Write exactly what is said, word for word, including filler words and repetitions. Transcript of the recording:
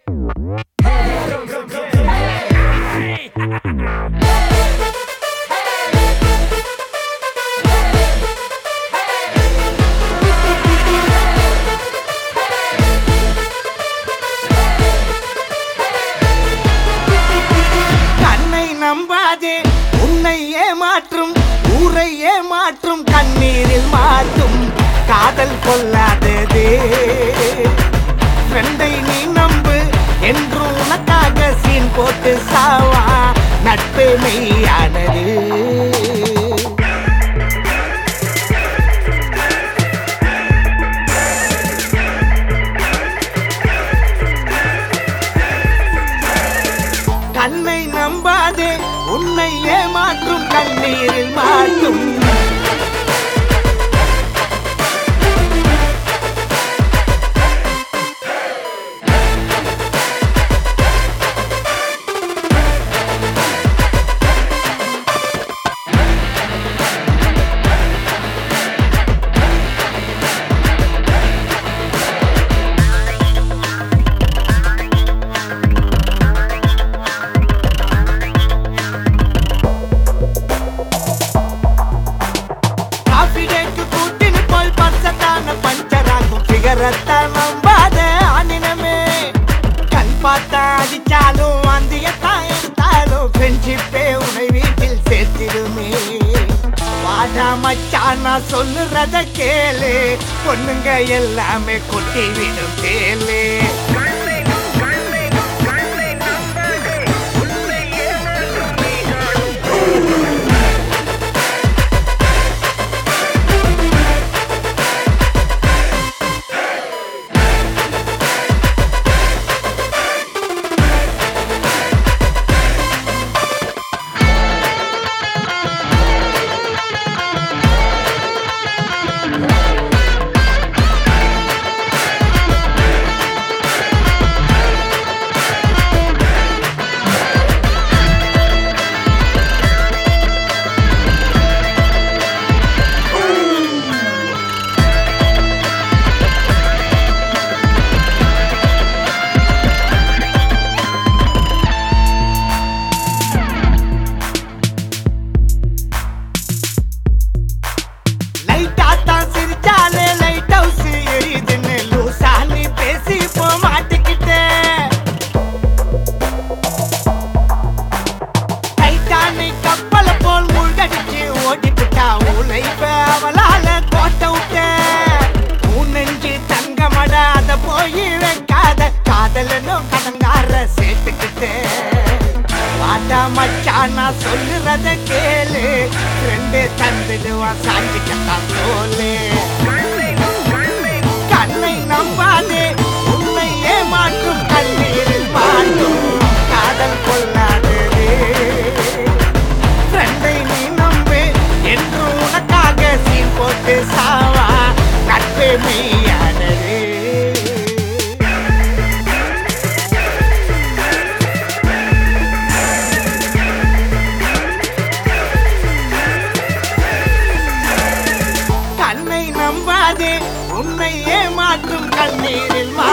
நம்பாதே உன்னை ஏமாற்றும் ஊரை ஏமாற்றும் கண்ணீரில் மாற்றும் காதல் கொள்ளாததே ஃப்ரெண்டை நீ நம்பு என்று உனக்காக சீன் போட்டு சாவா நட்பே மெய்யானது. கண்ணை நம்பாதே உன்னை ஏமாற்றும் கண்ணீரில் மாற்றும் நம்பாத ஆனினமே கண் பார்த்தா அடிச்சாலும் அந்தியத்தான் எடுத்தாலும் ஃப்ரெண்ட்ஷிப்பே உன்னை வீட்டில் சேர்த்திடுமே. வாடா மச்சான் நான் சொல்லுறத கேளு பொண்ணுங்க எல்லாமே கொட்டி விடும் கேளு. அவளால கோட்டை விட்ட உன் நெஞ்சு தங்கமடா அத போய் வைக்காத காதலனும் கடங்கார சேர்த்துக்கிட்ட. வாடா மச்சான் நான் சொல்லுறத கேளு ரெண்டு தந்துடுவான் சாஞ்சிக்கத்தான் தோலு. கண்ணை நம்பாதே உன்னை ஏமாற்றும் கண்ணீரில் மாற்றும் காதல் கொள்ளாதே ஃப்ரெண்டை நீ நம்பு என்று உனக்காக சீன் போட்டு சாவா நட்பே மெய்யானது. கண்ணை நம்பாதே உன்னை ஏமாற்றும் கண்ணீரில்